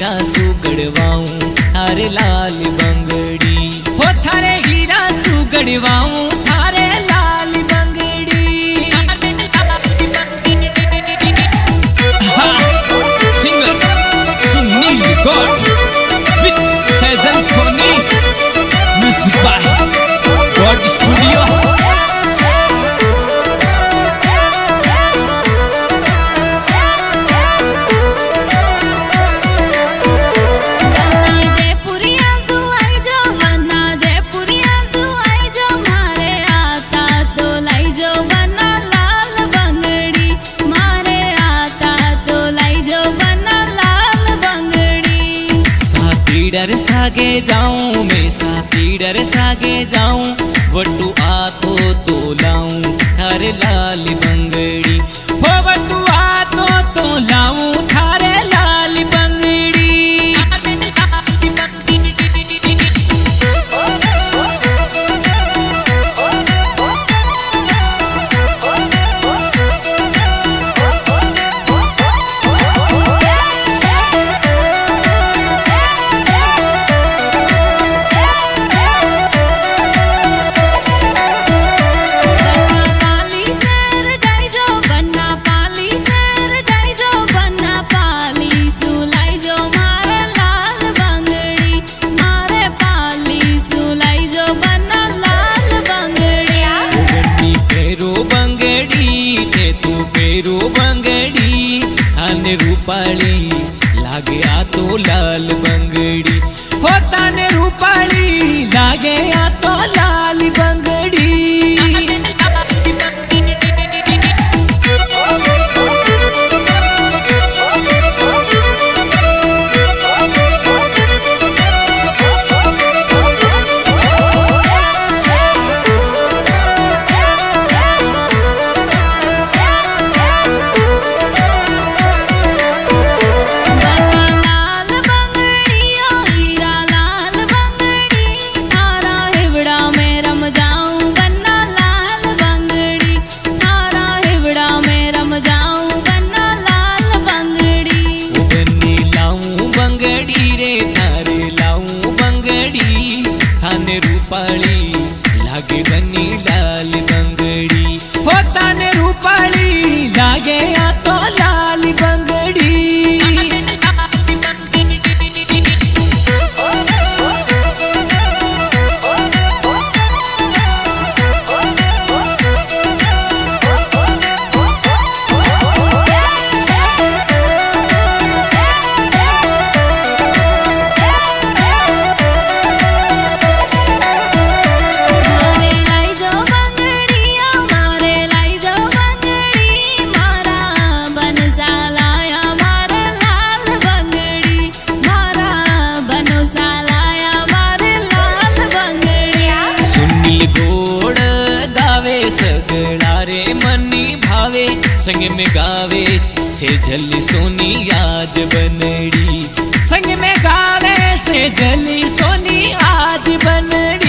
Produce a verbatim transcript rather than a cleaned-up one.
हीरा सुगड़वाऊं थारे लाल बंगड़ी हो थारे हीरा सुगड़वाऊं थारे लाल बंगड़ी। Singer Sunil Gaur with Sejal Soni music by God studio. डर सागे जाऊं मैं साथी डर सागे जाऊं वटू आतो तो लाऊं थारे लाल बंगड़ी हो वटू आतो तो लाऊं थारे लाल बंगड़ी। बंगड़ी थाने रूपाली लागे आ तो लाल बंगड़ी हो थाने रूपाली लागे आ तो लाल बंगड़ी। रूपाली लागे बनी लाल बंगड़ी हो थाने रूपाली लागे आ तो लाल बंगड़ी। सगड़ा रे मनी भावे संग में गावे से जली सोनी आज बनड़ी संग में गावे से जली सोनी आज बनड़ी।